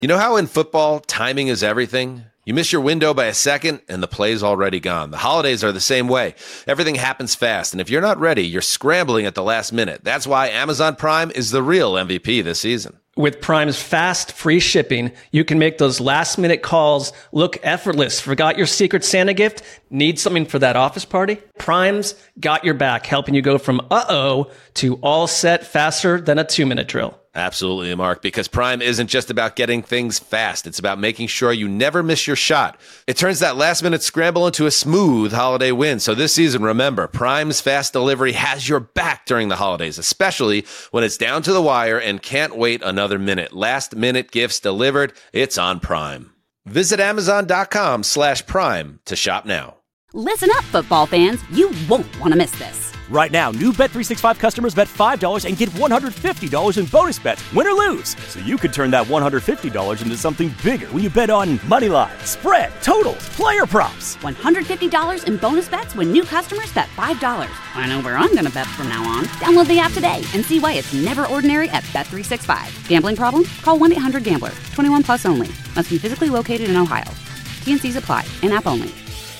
You know how in football, timing is everything? You miss your window by a second, and the play's already gone. The holidays are the same way. Everything happens fast, and if you're not ready, you're scrambling at the last minute. That's why Amazon Prime is the real MVP this season. With Prime's fast, free shipping, you can make those last-minute calls look effortless. Forgot your Secret Santa gift? Need something for that office party? Prime's got your back, helping you go from uh-oh to all set faster than a 2-minute drill. Absolutely, Mark, because Prime isn't just about getting things fast. It's about making sure you never miss your shot. It turns that last-minute scramble into a smooth holiday win. So this season, remember, Prime's fast delivery has your back during the holidays, especially when it's down to the wire and can't wait another minute. Last-minute gifts delivered, it's on Prime. Visit Amazon.com/Prime to shop now. Listen up, football fans. You won't want to miss this. Right now, new Bet365 customers bet $5 and get $150 in bonus bets, win or lose. So you could turn that $150 into something bigger when you bet on moneyline, spread, totals, player props. $150 in bonus bets when new customers bet $5. I know where I'm going to bet from now on. Download the app today and see why it's never ordinary at Bet365. Gambling problem? Call 1-800-GAMBLER. 21 plus only. Must be physically located in Ohio. T&Cs apply. In-app only.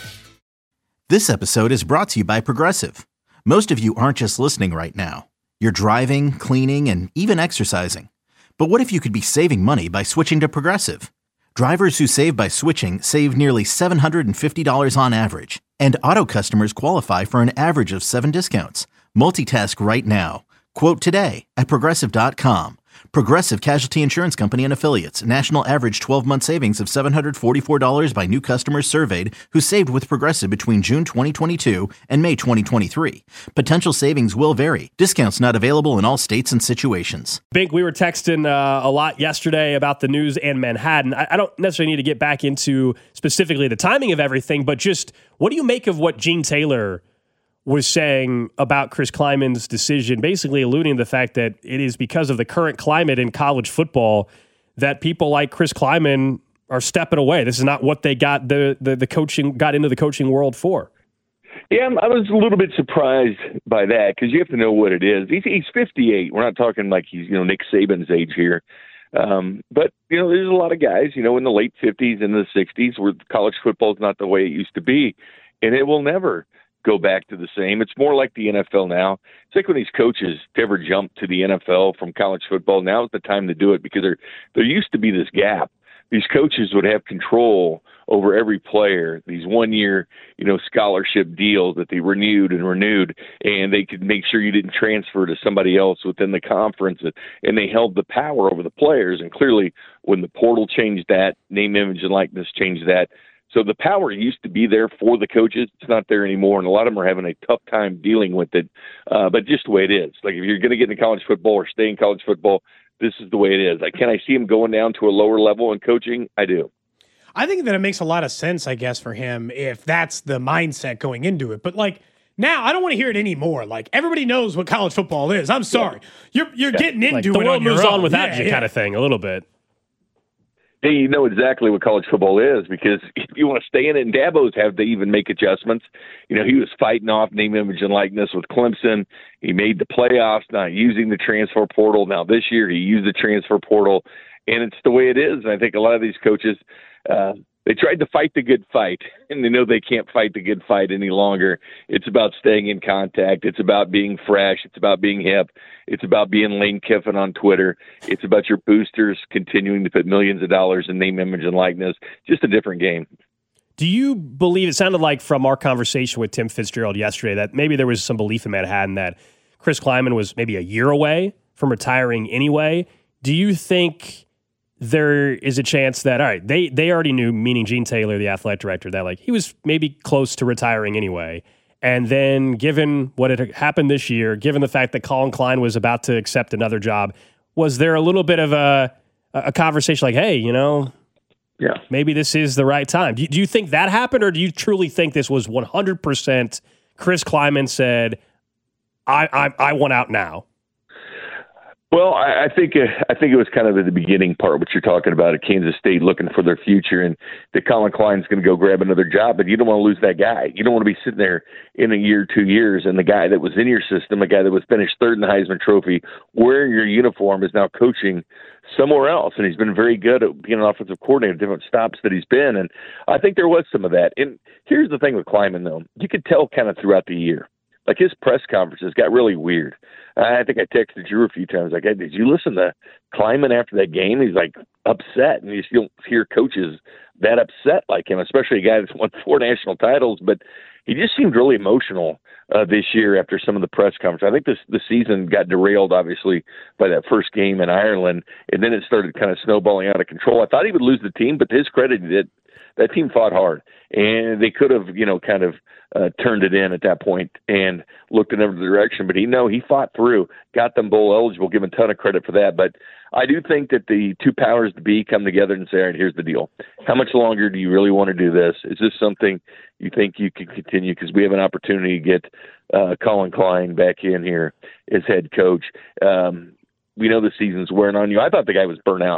This episode is brought to you by Progressive. Most of you aren't just listening right now. You're driving, cleaning, and even exercising. But what if you could be saving money by switching to Progressive? Drivers who save by switching save nearly $750 on average. And auto customers qualify for an average of 7 discounts. Multitask right now. Quote today at Progressive.com. Progressive Casualty Insurance Company and Affiliates. National average 12-month savings of $744 by new customers surveyed who saved with Progressive between June 2022 and May 2023. Potential savings will vary. Discounts not available in all states and situations. Bink, we were texting a lot yesterday about the news in Manhattan. I don't necessarily need to get back into specifically the timing of everything, but just what do you make of what Gene Taylor was saying about Chris Kleiman's decision, basically alluding to the fact that it is because of the current climate in college football that people like Chris Kleiman are stepping away. This is not what they got the coaching got into the coaching world for. Yeah, I was a little bit surprised by that because you have to know what it is. He's 58. We're not talking like he's Nick Saban's age here. But there's a lot of guys in the late 50s and the 60s where college football is not the way it used to be, and it will never go back to the same. It's more like the NFL now. It's like when these coaches ever jump to the NFL from college football. Now is the time to do it because there used to be this gap. These coaches would have control over every player, these 1-year, scholarship deals that they renewed, and they could make sure you didn't transfer to somebody else within the conference, and they held the power over the players. And clearly, when the portal changed that, name, image, and likeness changed that, so the power used to be there for the coaches. It's not there anymore, and a lot of them are having a tough time dealing with it. But just the way it is. Like if you're going to get into college football or stay in college football, this is the way it is. Can I see him going down to a lower level in coaching? I do. I think that it makes a lot of sense, I guess, for him if that's the mindset going into it. But now I don't want to hear it anymore. Everybody knows what college football is. I'm sorry. You're getting into it. The world moves on without you, yeah. kind of thing, a little bit. Hey, you know exactly what college football is because if you want to stay in it, and Dabo's have to even make adjustments. He was fighting off name, image, and likeness with Clemson. He made the playoffs, not using the transfer portal. Now this year he used the transfer portal, and it's the way it is. And I think a lot of these coaches, they tried to fight the good fight, and they know they can't fight the good fight any longer. It's about staying in contact. It's about being fresh. It's about being hip. It's about being Lane Kiffin on Twitter. It's about your boosters continuing to put millions of dollars in name, image, and likeness. Just a different game. Do you believe, it sounded like from our conversation with Tim Fitzgerald yesterday, that maybe there was some belief in Manhattan that Chris Kleiman was maybe a year away from retiring anyway? Do you think there is a chance that, all right, they already knew, meaning Gene Taylor, the athletic director, that he was maybe close to retiring anyway. And then given what had happened this year, given the fact that Colin Klein was about to accept another job, was there a little bit of a conversation hey, maybe this is the right time? Do you think that happened, or do you truly think this was 100% Chris Kleiman said, I want out now? Well, I think it was kind of at the beginning part, what you're talking about at Kansas State, looking for their future, and that Colin Klein's going to go grab another job, but you don't want to lose that guy. You don't want to be sitting there in a year, 2 years, and the guy that was in your system, a guy that was finished third in the Heisman Trophy, wearing your uniform, is now coaching somewhere else, and he's been very good at being an offensive coordinator at different stops that he's been, and I think there was some of that. And here's the thing with Klieman, though. You could tell kind of throughout the year. Like, his press conferences got really weird. I think I texted Drew a few times, like, hey, did you listen to Klieman after that game? He's, like, upset, and you just don't hear coaches that upset like him, especially a guy that's won 4 national titles, but he just seemed really emotional this year after some of the press conferences. I think the season got derailed, obviously, by that first game in Ireland, and then it started kind of snowballing out of control. I thought he would lose the team, but to his credit, he did. That team fought hard, and they could have, kind of turned it in at that point and looked in every direction. But he fought through, got them bowl eligible, give him a ton of credit for that. But I do think that the two powers to be come together and say, all right, here's the deal. How much longer do you really want to do this? Is this something you think you can continue? Because we have an opportunity to get Colin Klein back in here as head coach. We know the season's wearing on you. I thought the guy was burnt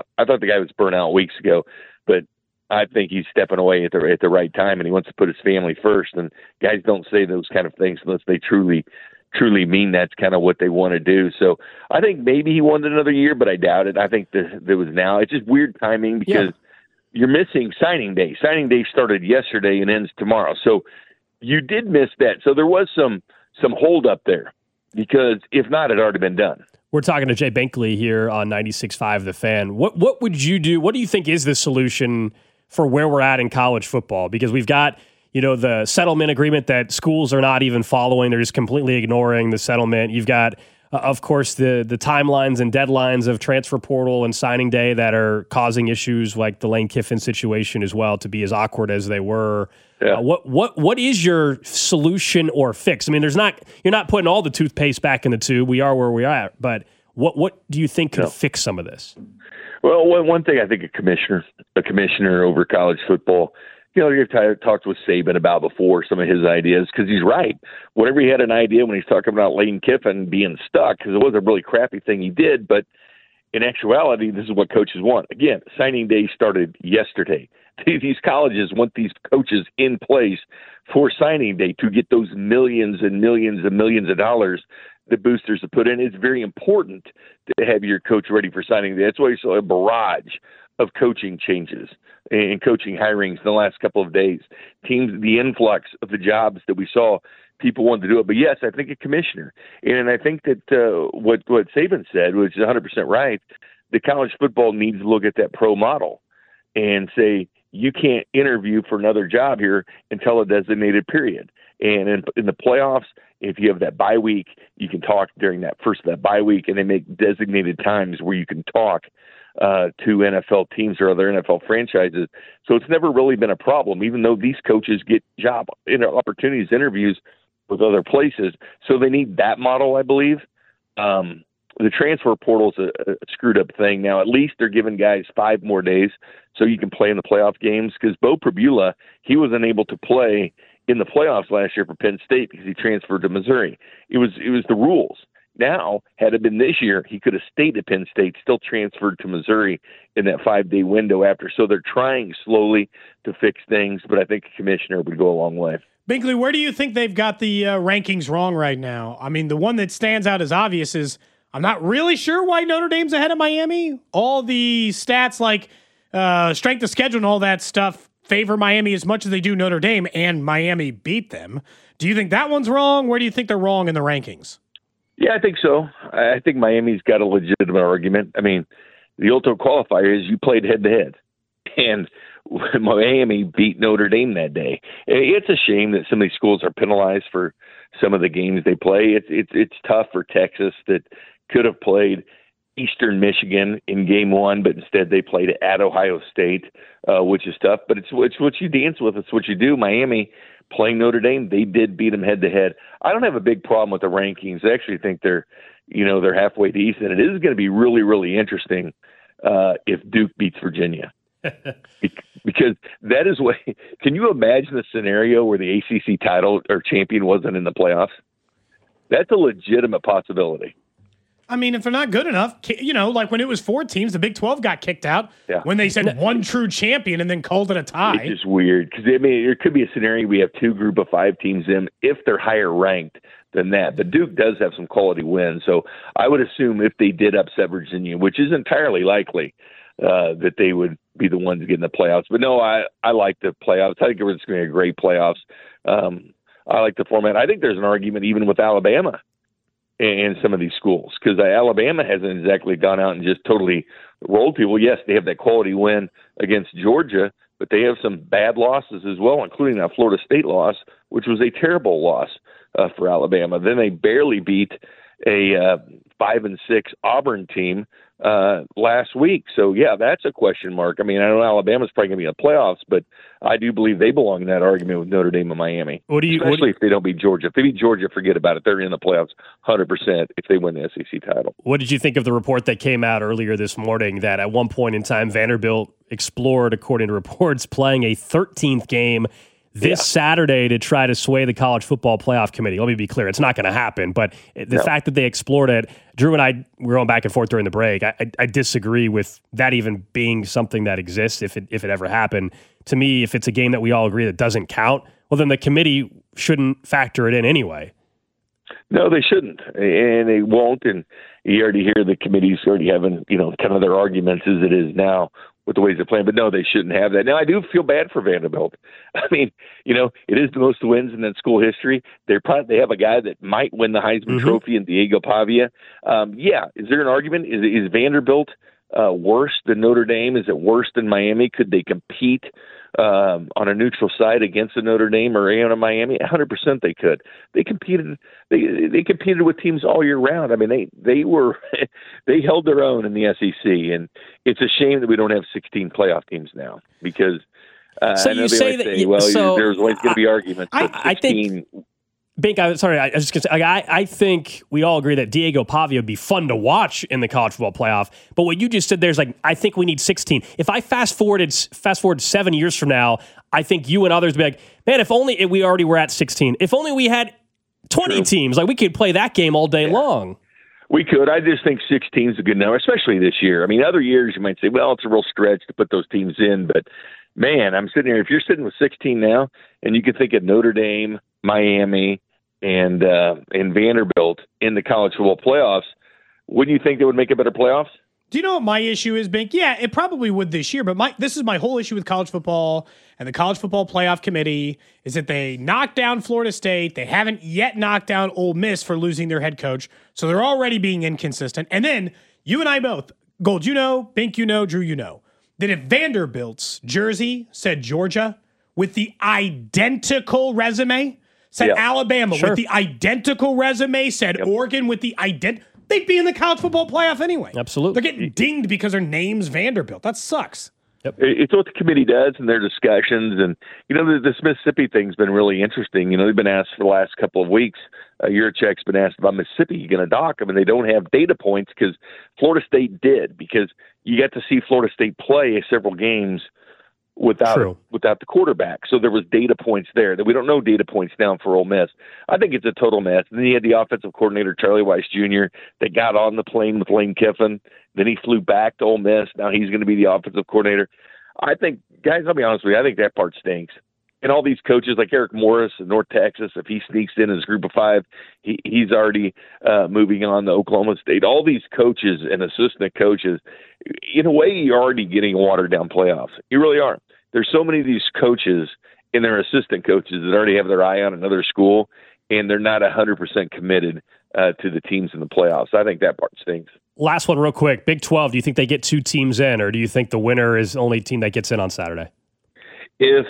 out. Weeks ago, but I think he's stepping away at the right time, and he wants to put his family first. And guys don't say those kind of things unless they truly mean that's kind of what they want to do. So I think maybe he wanted another year, but I doubt it. I think there was now. It's just weird timing because you're missing signing day. Signing day started yesterday and ends tomorrow. So you did miss that. So there was some hold up there because if not, it had already been done. We're talking to Jay Binkley here on 96.5 The Fan. What would you do? What do you think is the solution for where we're at in college football? Because we've got, the settlement agreement that schools are not even following. They're just completely ignoring the settlement. You've got, of course, the timelines and deadlines of transfer portal and signing day that are causing issues like the Lane Kiffin situation as well to be as awkward as they were. Yeah. What is your solution or fix? I mean, you're not putting all the toothpaste back in the tube. We are where we are. But what do you think could fix some of this? Well, one thing I think a commissioner over college football, you've talked with Saban about before some of his ideas, because he's right. Whenever he had an idea when he's talking about Lane Kiffin being stuck, because it was a really crappy thing he did, but in actuality, this is what coaches want. Again, signing day started yesterday. These colleges want these coaches in place for signing day to get those millions and millions and millions of dollars the boosters have put in. It's very important to have your coach ready for signing day. That's why you saw a barrage of coaching changes and coaching hirings in the last couple of days. Teams, the influx of the jobs that we saw, people wanted to do it. But yes, I think a commissioner. And I think that what Saban said, which is 100% right, the college football needs to look at that pro model and say, you can't interview for another job here until a designated period. And in the playoffs, if you have that bye week, you can talk during that bye week, and they make designated times where you can talk to NFL teams or other NFL franchises. So it's never really been a problem, even though these coaches get job opportunities, interviews with other places. So they need that model, I believe. The transfer portal is a screwed up thing. Now, at least they're giving guys 5 more days so you can play in the playoff games, because Bo Pribula, he was unable to play in the playoffs last year for Penn State because he transferred to Missouri. It was the rules. Now, had it been this year, he could have stayed at Penn State, still transferred to Missouri in that 5-day window after. So they're trying slowly to fix things, but I think a commissioner would go a long way. Binkley, where do you think they've got the rankings wrong right now? I mean, the one that stands out as obvious is I'm not really sure why Notre Dame's ahead of Miami. All the stats like strength of schedule and all that stuff favor Miami as much as they do Notre Dame, and Miami beat them. Do you think that one's wrong? Where do you think they're wrong in the rankings? Yeah, I think so. I think Miami's got a legitimate argument. I mean, the ultimate qualifier is you played head-to-head, and Miami beat Notre Dame that day. It's a shame that some of these schools are penalized for some of the games they play. It's tough for Texas that could have played Eastern Michigan in game 1, but instead they played at Ohio State, which is tough. But it's what you dance with. It's what you do. Miami playing Notre Dame, they did beat them head to head. I don't have a big problem with the rankings. I actually think they're halfway decent. It is going to be really, really interesting if Duke beats Virginia. Because that is what. Can you imagine a scenario where the ACC title or champion wasn't in the playoffs? That's a legitimate possibility. I mean, if they're not good enough, like when it was 4 teams, the Big 12 got kicked out when they said one true champion and then called it a tie. It's just weird because, I mean, there could be a scenario we have 2 group of 5 teams in if they're higher ranked than that. But Duke does have some quality wins. So I would assume if they did upset Virginia, which is entirely likely, that they would be the ones getting the playoffs. But no, I like the playoffs. I think it's going to be a great playoffs. I like the format. I think there's an argument even with Alabama and some of these schools because Alabama hasn't exactly gone out and just totally rolled people. Yes, they have that quality win against Georgia, but they have some bad losses as well, including that Florida State loss, which was a terrible loss for Alabama. Then they barely beat a 5-6 Auburn team last week. So, yeah, that's a question mark. I mean, I know Alabama's probably going to be in the playoffs, but I do believe they belong in that argument with Notre Dame and Miami, especially if they don't beat Georgia. If they beat Georgia, forget about it. They're in the playoffs 100% if they win the SEC title. What did you think of the report that came out earlier this morning that at one point in time Vanderbilt explored, according to reports, playing a 13th game this Saturday to try to sway the college football playoff committee? Let me be clear. It's not going to happen. But the fact that they explored it, Drew and I were going back and forth during the break. I disagree with that even being something that exists if it ever happened. To me, if it's a game that we all agree that doesn't count, well, then the committee shouldn't factor it in anyway. No, they shouldn't. And they won't. And you already hear the committee's already having, kind of their arguments as it is now with the ways they're playing. But no, they shouldn't have that. Now, I do feel bad for Vanderbilt. I mean, it is the most wins in that school history. They have a guy that might win the Heisman Trophy in Diego Pavia. Is there an argument? Is Vanderbilt worse than Notre Dame? Is it worse than Miami? Could they compete on a neutral side against a Notre Dame or a Miami? 100% they could. They competed. They competed with teams all year round. I mean, they held their own in the SEC, and it's a shame that we don't have 16 playoff teams now because. So you say that there's always going to be arguments. I think. Bink, I was just going to say, I think we all agree that Diego Pavia would be fun to watch in the college football playoff. But what you just said there's I think we need 16. If I fast forward 7 years from now, I think you and others would be like, man, if only we already were at 16. If only we had 20 teams, we could play that game all day long. We could. I just think 16 is a good number, especially this year. I mean, other years you might say, well, it's a real stretch to put those teams in. But, man, I'm sitting here. If you're sitting with 16 now and you could think of Notre Dame, Miami, and Vanderbilt in the college football playoffs, wouldn't you think they would make a better playoffs? Do you know what my issue is, Bink? Yeah, it probably would this year, but this is my whole issue with college football and the college football playoff committee is that they knocked down Florida State. They haven't yet knocked down Ole Miss for losing their head coach, so they're already being inconsistent. And then you and I both, Gold, Bink, Drew, that if Vanderbilt's jersey said Georgia with the identical resume, said Alabama with the identical resume, said Oregon with the they'd be in the college football playoff anyway. Absolutely. They're getting dinged because their name's Vanderbilt. That sucks. Yep. It's what the committee does in their discussions. And, this Mississippi thing's been really interesting. They've been asked for the last couple of weeks. Yurachek's been asked about Mississippi. You're going to dock them, and they don't have data points because Florida State did, because you got to see Florida State play several games without the quarterback. So there was data points there that we don't know data points down for Ole Miss. I think it's a total mess. And then you had the offensive coordinator, Charlie Weiss Jr., that got on the plane with Lane Kiffin. Then he flew back to Ole Miss. Now he's going to be the offensive coordinator. I think, guys, I'll be honest with you, I think that part stinks. And all these coaches like Eric Morris in North Texas, if he sneaks in his group of 5, he's already moving on to Oklahoma State. All these coaches and assistant coaches, in a way, you're already getting watered down playoffs. You really are. There's so many of these coaches and their assistant coaches that already have their eye on another school, and they're not 100% committed to the teams in the playoffs. I think that part stinks. Last one real quick. Big 12, do you think they get 2 teams in, or do you think the winner is the only team that gets in on Saturday? If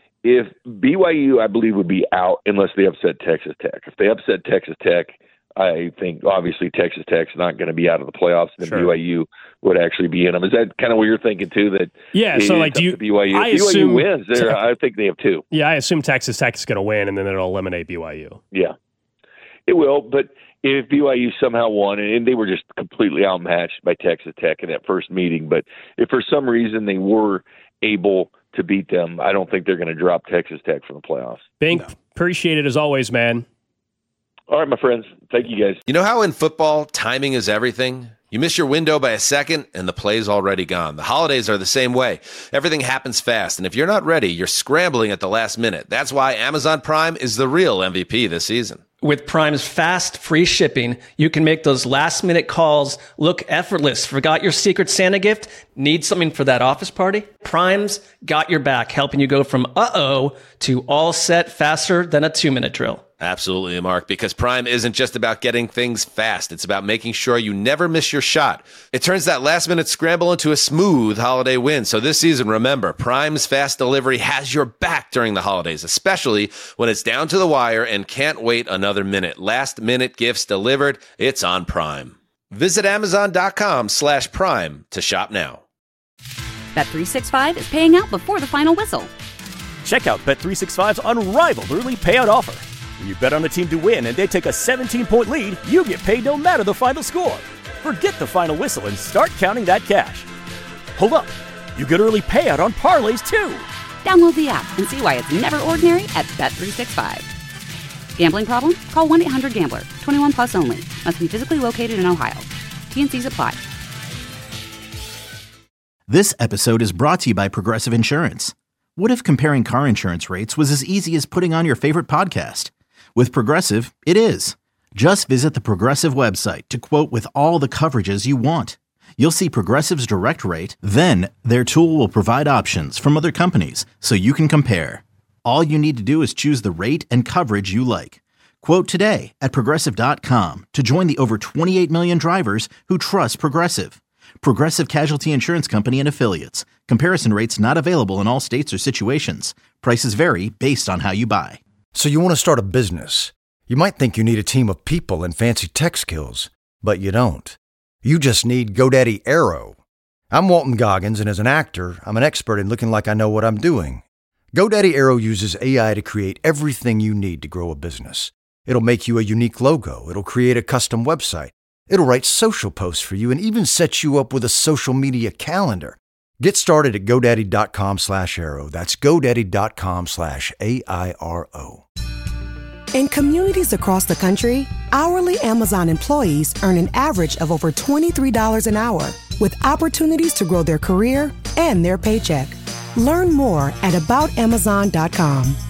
BYU, I believe, would be out unless they upset Texas Tech. If they upset Texas Tech, I think obviously Texas Tech's not going to be out of the playoffs, and BYU would actually be in them. Is that kind of what you're thinking too? That do you? BYU, BYU wins, I think they have 2. Yeah, I assume Texas Tech is going to win, and then it'll eliminate BYU. Yeah, it will. But if BYU somehow won, and they were just completely outmatched by Texas Tech in that first meeting, but if for some reason they were able to beat them, I don't think they're going to drop Texas Tech from the playoffs. Bink, appreciate it as always, man. All right, my friends. Thank you, guys. You know how in football, timing is everything? You miss your window by a second, and the play's already gone. The holidays are the same way. Everything happens fast, and if you're not ready, you're scrambling at the last minute. That's why Amazon Prime is the real MVP this season. With Prime's fast, free shipping, you can make those last-minute calls look effortless. Forgot your Secret Santa gift? Need something for that office party? Prime's got your back, helping you go from uh-oh to all set faster than a 2-minute drill. Absolutely, Mark, because Prime isn't just about getting things fast. It's about making sure you never miss your shot. It turns that last-minute scramble into a smooth holiday win. So this season, remember, Prime's fast delivery has your back during the holidays, especially when it's down to the wire and can't wait another minute. Last-minute gifts delivered. It's on Prime. Visit Amazon.com/Prime to shop now. Bet365 is paying out before the final whistle. Check out Bet365's unrivaled early payout offer. When you bet on a team to win and they take a 17-point lead, you get paid no matter the final score. Forget the final whistle and start counting that cash. Hold up. You get early payout on parlays, too. Download the app and see why it's never ordinary at Bet365. Gambling problem? Call 1-800-GAMBLER. 21 plus only. Must be physically located in Ohio. T&Cs apply. This episode is brought to you by Progressive Insurance. What if comparing car insurance rates was as easy as putting on your favorite podcast? With Progressive, it is. Just visit the Progressive website to quote with all the coverages you want. You'll see Progressive's direct rate, then their tool will provide options from other companies so you can compare. All you need to do is choose the rate and coverage you like. Quote today at Progressive.com to join the over 28 million drivers who trust Progressive. Progressive Casualty Insurance Company and Affiliates. Comparison rates not available in all states or situations. Prices vary based on how you buy. So you want to start a business. You might think you need a team of people and fancy tech skills, but you don't. You just need GoDaddy Aero. I'm Walton Goggins, and as an actor, I'm an expert in looking like I know what I'm doing. GoDaddy Aero uses AI to create everything you need to grow a business. It'll make you a unique logo. It'll create a custom website. It'll write social posts for you and even set you up with a social media calendar. Get started at GoDaddy.com/Aero. That's GoDaddy.com/AIRO. In communities across the country, hourly Amazon employees earn an average of over $23 an hour, with opportunities to grow their career and their paycheck. Learn more at AboutAmazon.com.